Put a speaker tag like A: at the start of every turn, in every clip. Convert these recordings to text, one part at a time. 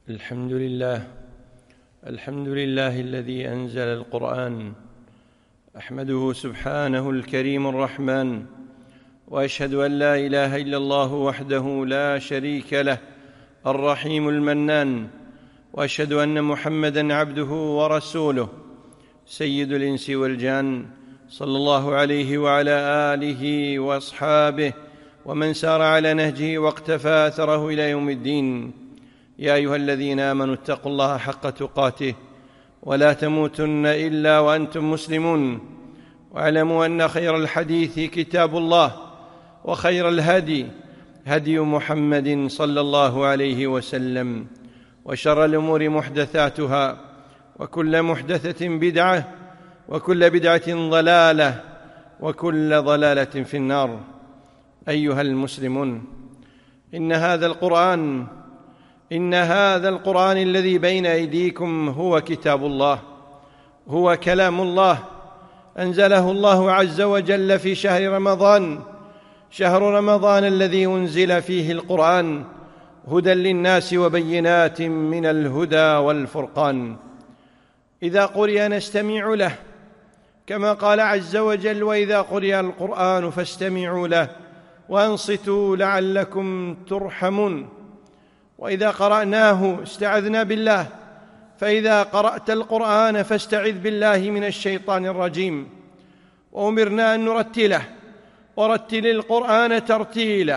A: الحمد لله الذي أنزل القرآن. أحمده سبحانه الكريم الرحمن، وأشهد أن لا إله إلا الله وحده لا شريك له الرحيم المنان، وأشهد أن محمدًا عبده ورسوله سيد الإنس والجان، صلى الله عليه وعلى آله وأصحابه ومن سار على نهجه واقتفى أثره إلى يوم الدين. يا أيها الذين آمنوا اتقوا الله حق تقاته ولا تموتن إلا وأنتم مسلمون، واعلموا أن خير الحديث كتاب الله، وخير الهدي هدي محمد صلى الله عليه وسلم، وشر الأمور محدثاتها، وكل محدثة بدعة، وكل بدعة ضلالة، وكل ضلالة في النار. أيها المسلمون، إن هذا القرآن الذي بين أيديكم هو كتاب الله، هو كلام الله، أنزله الله عز وجل في شهر رمضان الذي أنزل فيه القرآن، هدى للناس وبينات من الهدى والفرقان. إذا قرئ نستمع له، كما قال عز وجل: وإذا قرئ القرآن فاستمعوا له وأنصتوا لعلكم ترحمون. وإذا قرأناه استعذنا بالله، فإذا قرأت القرآن فاستعذ بالله من الشيطان الرجيم. وأمرنا أن نرتله، ورتل القرآن ترتيلا،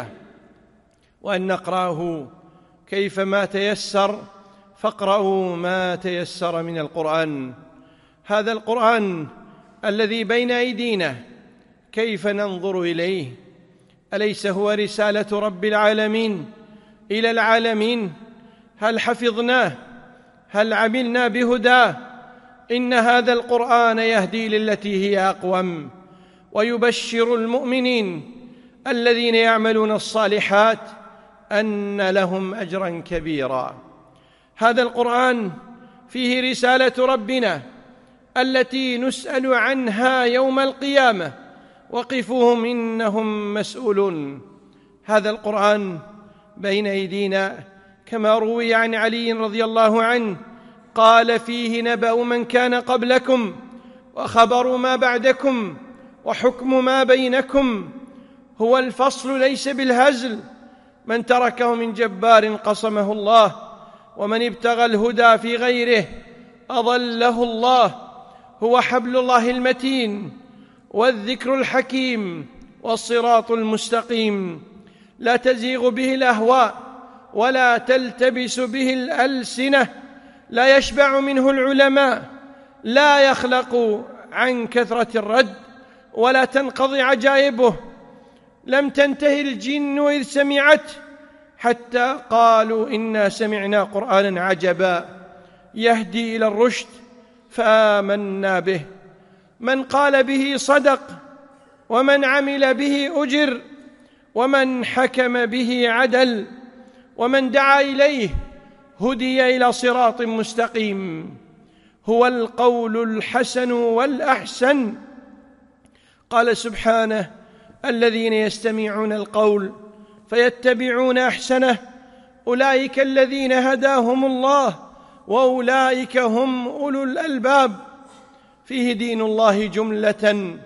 A: وأن نقرأه كيفما تيسر، فاقرأوا ما تيسر من القرآن. هذا القرآن الذي بين أيدينا كيف ننظر إليه؟ أليس هو رسالة رب العالمين إلى العالمين؟ هل حفظناه؟ هل عملنا بهداه؟ إن هذا القرآن يهدي للتي هي أقوم، ويبشر المؤمنين الذين يعملون الصالحات أن لهم أجرا كبيرا. هذا القرآن فيه رسالة ربنا التي نسأل عنها يوم القيامة: وقفوهم إنهم مسؤولون. هذا القرآن بين أيدينا، كما روي عن علي رضي الله عنه قال: فيه نبأ من كان قبلكم، وخبر ما بعدكم، وحكم ما بينكم. هو الفصل ليس بالهزل، من تركه من جبار قصمه الله، ومن ابتغى الهدى في غيره أضله الله. هو حبل الله المتين، والذكر الحكيم، والصراط المستقيم، لا تزيغ به الأهواء، ولا تلتبس به الألسنة، لا يشبع منه العلماء، لا يخلق عن كثرة الرد، ولا تنقضي عجائبه. لم تنتهي الجن إذ سمعته، حتى قالوا: إنا سمعنا قرآنا عجبا يهدي إلى الرشد فآمنا به. من قال به صدق، ومن عمل به أجر، ومن حكم به عدل، ومن دعا إليه هدي إلى صراط مستقيم. هو القول الحسن والأحسن. قال سبحانه: الذين يستمعون القول فيتبعون أحسنه أولئك الذين هداهم الله وأولئك هم أولو الألباب. فيه دين الله جملة،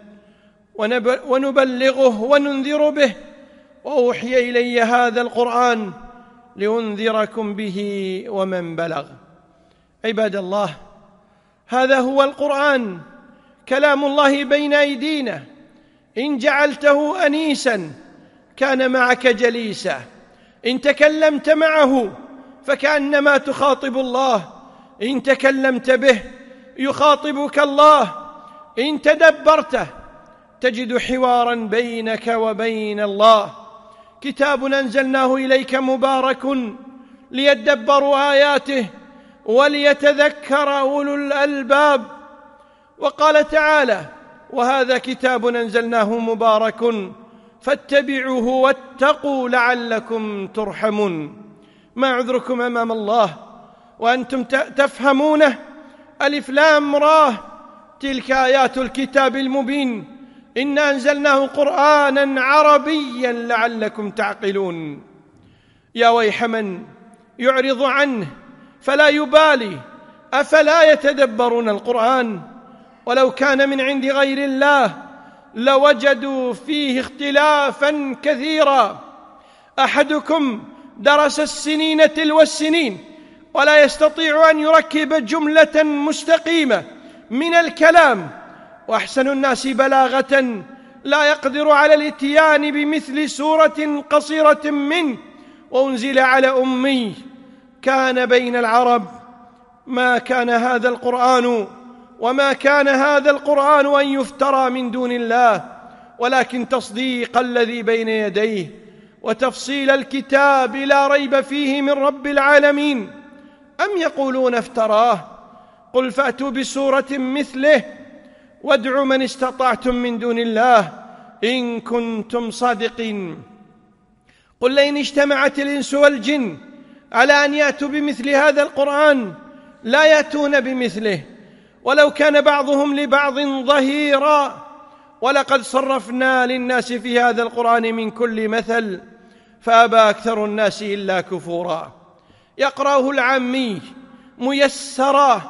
A: ونبلغه وننذر به. وأوحي إلي هذا القرآن لأنذركم به ومن بلغ. عباد الله، هذا هو القرآن، كلام الله بين أيدينا. إن جعلته أنيسا كان معك جليسا، إن تكلمت معه فكأنما تخاطب الله، إن تكلمت به يخاطبك الله، إن تدبرته تجد حوارا بينك وبين الله. كتاب أنزلناه إليك مبارك ليدبروا آياته وليتذكر أولو الألباب. وقال تعالى: وهذا كتاب أنزلناه مبارك فاتبعوه واتقوا لعلكم ترحمون. ما عذركم أمام الله وأنتم تفهمونه؟ ألف لام راه، تلك آيات الكتاب المبين، إنا أنزلناه قرآنا عربيا لعلكم تعقلون. يا ويح من يعرض عنه فلا يبالي. أفلا يتدبرون القرآن؟ ولو كان من عند غير الله لوجدوا فيه اختلافا كثيرا. أحدكم درس السنين تلو السنين ولا يستطيع أن يركب جملة مستقيمة من الكلام، وأحسن الناس بلاغة لا يقدر على الاتيان بمثل سورة قصيرة منه، وأنزل على أمي. كان بين العرب ما كان هذا القرآن وما كان هذا القرآن أن يفترى من دون الله، ولكن تصديق الذي بين يديه وتفصيل الكتاب لا ريب فيه من رب العالمين. أم يقولون افتراه؟ قل فأتوا بسورة مثله وادعوا من استطعتم من دون الله إن كنتم صادقين. قل لئن اجتمعت الإنس والجن على أن يأتوا بمثل هذا القرآن لا يأتون بمثله ولو كان بعضهم لبعض ظهيرا. ولقد صرفنا للناس في هذا القرآن من كل مثل فأبى أكثر الناس إلا كفورا. يقرأه العامي ميسرا،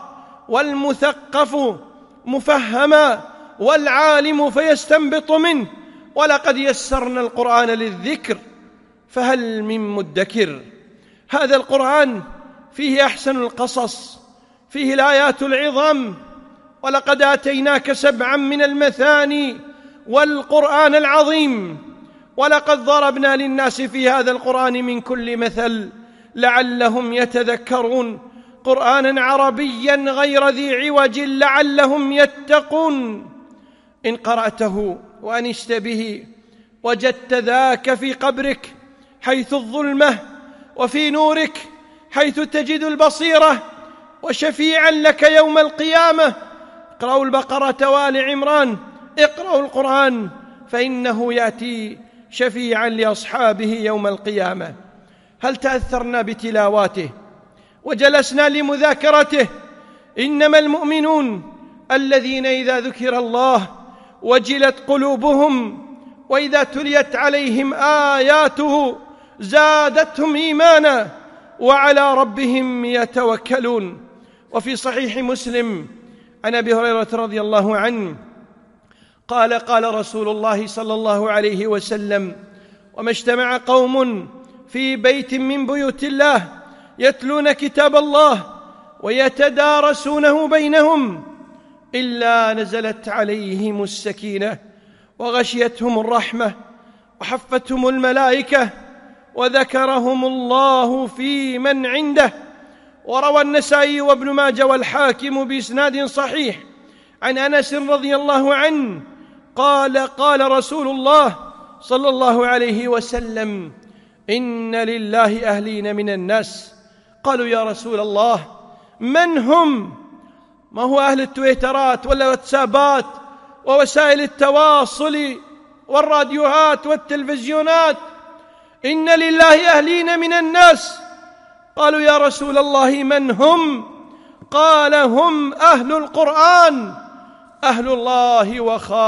A: والمثقف مفهما، والعالم فيستنبط منه. ولقد يسرنا القرآن للذكر فهل من مدكر. هذا القرآن فيه أحسن القصص، فيه الآيات العظام. ولقد آتيناك 7 من المثاني والقرآن العظيم. ولقد ضربنا للناس في هذا القرآن من كل مثل لعلهم يتذكرون. قرآنا عربيا غير ذي عوج لعلهم يتقون. إن قرأته وأنست به وجدت ذاك في قبرك حيث الظلمة، وفي نورك حيث تجد البصيرة، وشفيعا لك يوم القيامة. اقرأوا البقرة وآل عمران، اقرأوا القرآن فإنه يأتي شفيعا لأصحابه يوم القيامة. هل تأثرنا بتلاواته وجلسنا لمذاكرته؟ إنما المؤمنون الذين إذا ذكر الله وجلت قلوبهم وإذا تليت عليهم آياته زادتهم إيمانا وعلى ربهم يتوكلون. وفي صحيح مسلم عن أبي هريرة رضي الله عنه قال قال رسول الله صلى الله عليه وسلم: وما اجتمع قوم في بيت من بيوت الله يتلون كتاب الله ويتدارسونه بينهم إلا نزلت عليهم السكينة وغشيتهم الرحمة وحفتهم الملائكة وذكرهم الله في من عنده. وروى النسائي وابن ماجه والحاكم بإسناد صحيح عن أنس رضي الله عنه قال قال رسول الله صلى الله عليه وسلم: إن لله أهلين من الناس. قالوا: يا رسول الله من هم؟ ما هو أهل التويترات والواتسابات ووسائل التواصل والراديوهات والتلفزيونات؟ إن لله أهلين من الناس. قالوا: يا رسول الله من هم؟ قال: هم أهل القرآن، أهل الله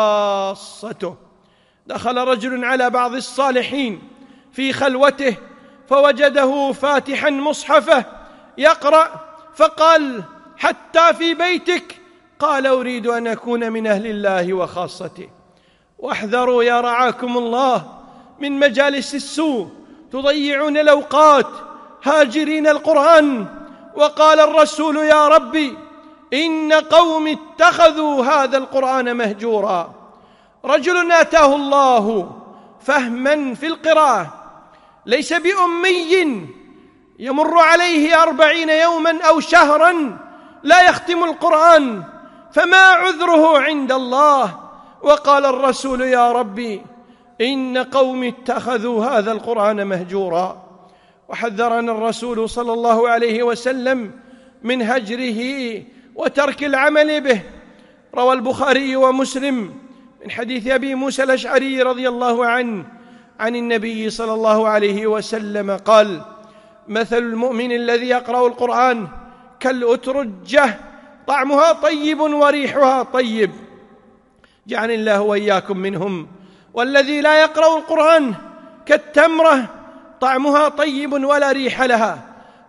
A: وخاصته. دخل رجل على بعض الصالحين في خلوته فوجده فاتحا مصحفه يقرأ، فقال: حتى في بيتك؟ قال: أريد أن أكون من أهل الله وخاصته. واحذروا يا رعاكم الله من مجالس السوء، تضيعون الأوقات هاجرين القرآن. وقال الرسول: يا ربي إن قوم اتخذوا هذا القرآن مهجورا. رجل آتاه الله فهما في القراءة، ليس بأمي يمر عليه 40 يوما أو شهرا لا يختم القرآن، فما عذره عند الله؟ وقال الرسول: يا ربي إن قوم اتخذوا هذا القرآن مهجورا. وحذرنا الرسول صلى الله عليه وسلم من هجره وترك العمل به. روى البخاري ومسلم من حديث أبي موسى الأشعري رضي الله عنه عن النبي صلى الله عليه وسلم قال: مثل المؤمن الذي يقرأ القرآن كالأترجة طعمها طيب وريحها طيب، جعلني الله وإياكم منهم. والذي لا يقرأ القرآن كالتمرة طعمها طيب ولا ريح لها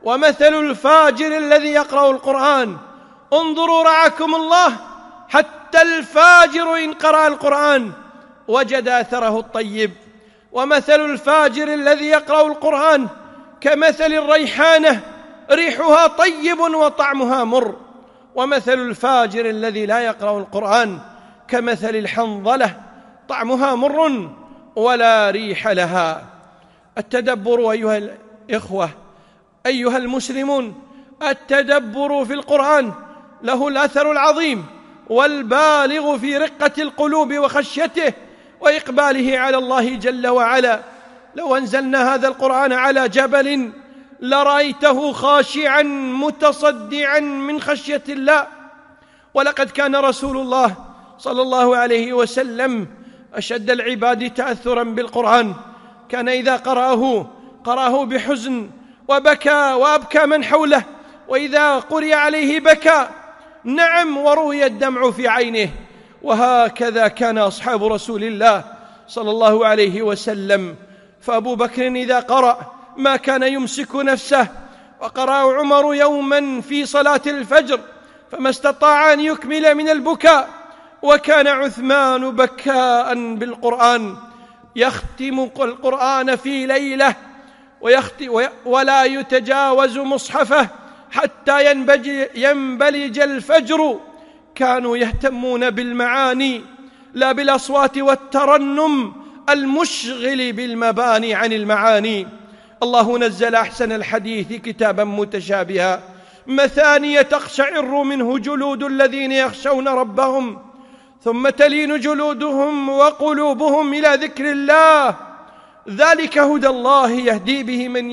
A: ومثل الفاجر الذي يقرأ القرآن. انظروا رعاكم الله، حتى الفاجر إن قرأ القرآن وجد أثره الطيب. ومثل الفاجر الذي يقرأ القرآن كمثل الريحانة، ريحها طيب وطعمها مر. ومثل الفاجر الذي لا يقرأ القرآن كمثل الحنظلة، طعمها مر ولا ريح لها. التدبر أيها الإخوة، أيها المسلمون، التدبر في القرآن له الأثر العظيم والبالغ في رقة القلوب وخشيته وإقباله على الله جل وعلا. لو أنزلنا هذا القرآن على جبل لرأيته خاشعا متصدعا من خشية الله. ولقد كان رسول الله صلى الله عليه وسلم أشد العباد تأثرا بالقرآن. كان إذا قرأه بحزن وبكى وأبكى من حوله، وإذا قرئ عليه بكى، نعم، وروي الدمع في عينه. وهكذا كان أصحاب رسول الله صلى الله عليه وسلم. فأبو بكر إذا قرأ ما كان يمسك نفسه، وقرأ عمر يوما في صلاة الفجر فما استطاع أن يكمل من البكاء. وكان عثمان بكاء بالقرآن، يختم القرآن في ليلة ولا يتجاوز مصحفه حتى ينبلج الفجر. كانوا يهتمون بالمعاني لا بالأصوات والترنم المشغل بالمباني عن المعاني. الله نزل أحسن الحديث كتابا متشابها مثانية تقشعر منه جلود الذين يخشون ربهم ثم تلين جلودهم وقلوبهم إلى ذكر الله. ذلك هدى الله يهدي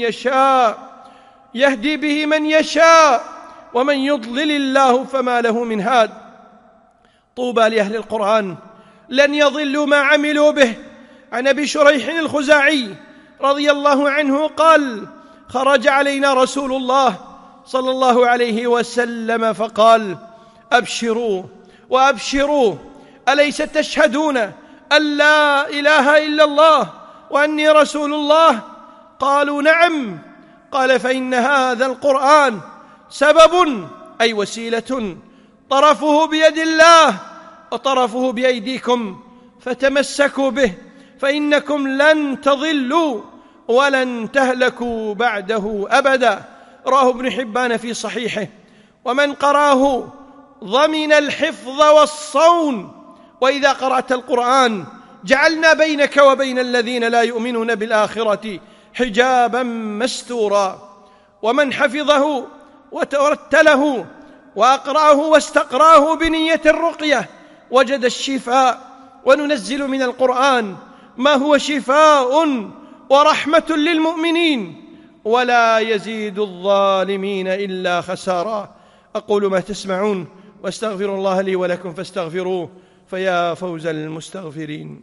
A: به من يشاء ومن يضلل الله فما له من هاد. طوبى لأهل القرآن لن يضلوا ما عملوا به. عن أبي شريح الخزاعي رضي الله عنه قال: خرج علينا رسول الله صلى الله عليه وسلم فقال: أبشروا وأبشروا، أليس تشهدون أن لا إله إلا الله وأني رسول الله؟ قالوا: نعم. قال: فإن هذا القرآن سبب، أي وسيلة، طرفه بيد الله وطرفه بأيديكم، فتمسكوا به فإنكم لن تضلوا ولن تهلكوا بعده أبدا. رواه ابن حبان في صحيحه. ومن قرأه ضمن الحفظ والصون. وإذا قرأت القرآن جعلنا بينك وبين الذين لا يؤمنون بالآخرة حجابا مستورا. ومن حفظه وترتله وأقرأه واستقراه بنية الرقية وجد الشفاء. وننزل من القرآن ما هو شفاء ورحمة للمؤمنين ولا يزيد الظالمين إلا خسارا. أقول ما تسمعون واستغفر الله لي ولكم فاستغفروه فيا فوز المستغفرين.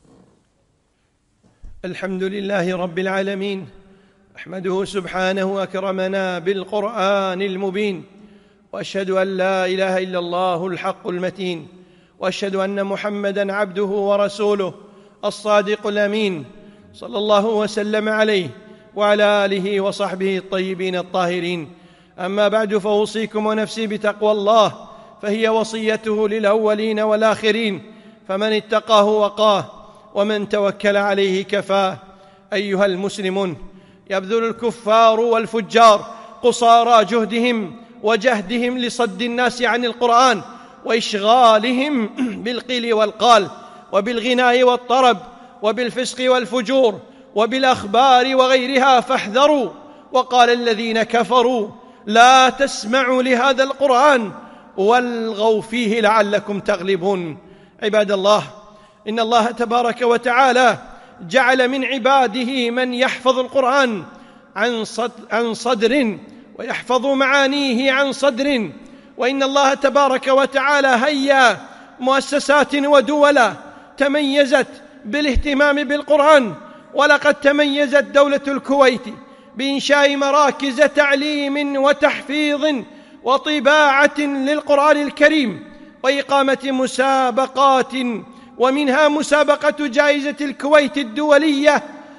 A: الحمد لله رب العالمين، أحمده سبحانه أكرمنا بالقرآن المبين، وأشهد أن لا إله إلا الله الحق المتين، وأشهد أن محمدًا عبده ورسوله الصادق الأمين، صلى الله وسلم عليه وعلى آله وصحبه الطيبين الطاهرين. أما بعد، فأوصيكم ونفسي بتقوى الله، فهي وصيته للأولين والآخرين، فمن اتقاه وقاه ومن توكل عليه كفاه. أيها المسلمون، يبذل الكفار والفجار قصارى جهدهم وجهدهم لصد الناس عن القرآن وإشغالهم بالقيل والقال وبالغناء والطرب وبالفسق والفجور وبالأخبار وغيرها، فاحذروا. وقال الذين كفروا: لا تسمعوا لهذا القرآن والغوا فيه لعلكم تغلبون. عباد الله، إن الله تبارك وتعالى جعل من عباده من يحفظ القرآن عن صدر ويحفظ معانيه عن صدر. وإن الله تبارك وتعالى هيا مؤسسات ودولا تميزت بالاهتمام بالقرآن. ولقد تميزت دولة الكويت بإنشاء مراكز تعليم وتحفيظ وطباعة للقرآن الكريم وإقامة مسابقات، ومنها مسابقة جائزة الكويت الدولية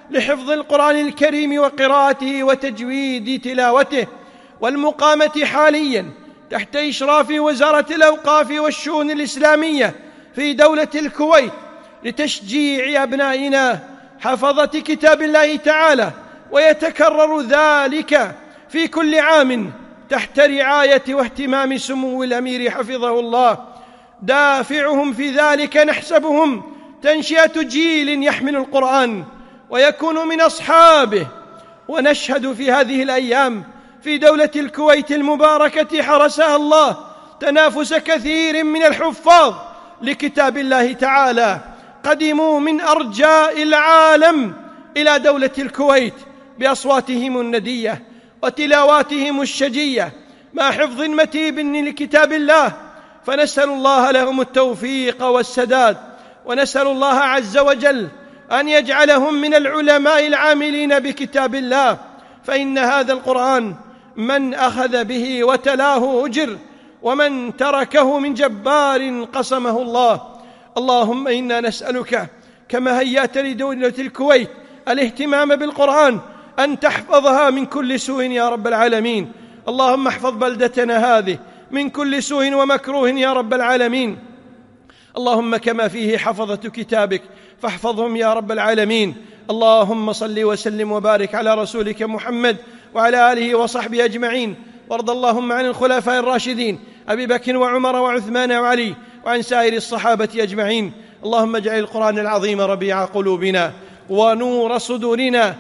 A: لحفظ القرآن الكريم وقراءته وتجويد تلاوته، والمقامة حاليا تحت إشراف وزارة الأوقاف والشؤون الإسلامية في دولة الكويت لتشجيع أبنائنا حفظة كتاب الله تعالى، ويتكرر ذلك في كل عام تحت رعاية واهتمام سمو الأمير حفظه الله. دافعهم في ذلك نحسبهم تنشئة جيل يحمل القرآن ويكون من أصحابه. ونشهد في هذه الأيام في دولة الكويت المباركة حرسها الله تنافس كثير من الحفاظ لكتاب الله تعالى قدموا من أرجاء العالم إلى دولة الكويت بأصواتهم الندية وتلاواتهم الشجية مع حفظ متيب لكتاب الله، فنسأل الله لهم التوفيق والسداد، ونسأل الله عز وجل أن يجعلهم من العلماء العاملين بكتاب الله، فإن هذا القرآن من أخذ به وتلاه أجر، ومن تركه من جبار قسمه الله. اللهم إنا نسألك كما هيأت لدولة الكويت الاهتمام بالقرآن أن تحفظها من كل سوء يا رب العالمين. اللهم احفظ بلدتنا هذه من كل سوء ومكروه يا رب العالمين. اللهم كما فيه حفظة كتابك فاحفظهم يا رب العالمين. اللهم صل وسلم وبارك على رسولك محمد وعلى آله وصحبه أجمعين، وارض اللهم عن الخلفاء الراشدين أبي بكر وعمر وعثمان وعلي، وعن سائر الصحابة أجمعين. اللهم اجعل القرآن العظيم ربيع قلوبنا ونور صدورنا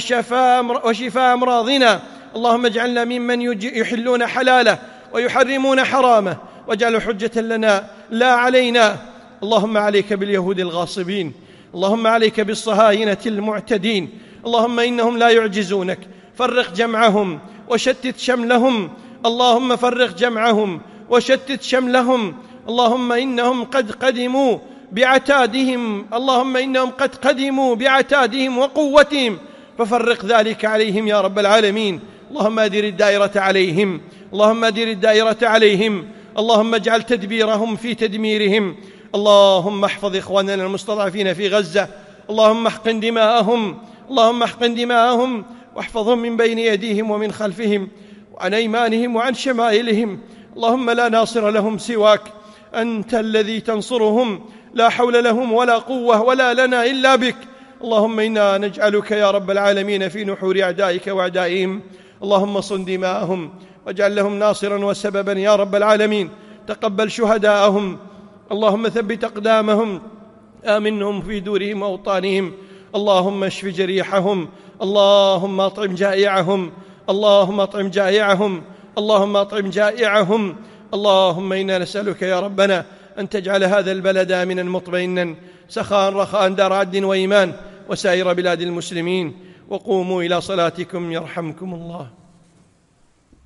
A: وشفاء أمراضنا. اللهم اجعلنا ممن يحلون حلاله ويحرمون حرامه، واجعله حجة لنا لا علينا. اللهم عليك باليهود الغاصبين، اللهم عليك بالصهاينة المعتدين، اللهم إنهم لا يعجزونك، فرق جمعهم وشتت شملهم، اللهم فرق جمعهم وشتت شملهم. اللهم إنهم قد قدموا بعتادهم، اللهم إنهم قد قدموا بعتادهم وقوتهم، ففرق ذلك عليهم يا رب العالمين. اللهم أدر الدائرة عليهم، اللهم أدر الدائرة عليهم، اللهم اجعل تدبيرهم في تدميرهم. اللهم احفظ إخواننا المستضعفين في غزة، اللهم احقن دماءهم، اللهم احقن دماءهم، واحفظهم من بين يديهم ومن خلفهم وعن أيمانهم وعن شمائلهم. اللهم لا ناصر لهم سواك، أنت الذي تنصرهم، لا حول لهم ولا قوة ولا لنا إلا بك. اللهم إنا نجعلك يا رب العالمين في نحور أعدائك وأعدائهم. اللهم صن دماءهم واجعل لهم ناصرا وسببا يا رب العالمين. تقبل شهداءهم، اللهم ثبت أقدامهم، آمنهم في دورهم وأوطانهم. اللهم اشف جريحهم، اللهم أطعم جائعهم، اللهم أطعم جائعهم، اللهم أطعم جائعهم. اللهم إنا نسألك يا ربنا أن تجعل هذا البلد آمنا مطمئنا سخاء رخاء دار عدل وإيمان، وسائر بلاد المسلمين. وقوموا إلى صلاتكم يرحمكم الله.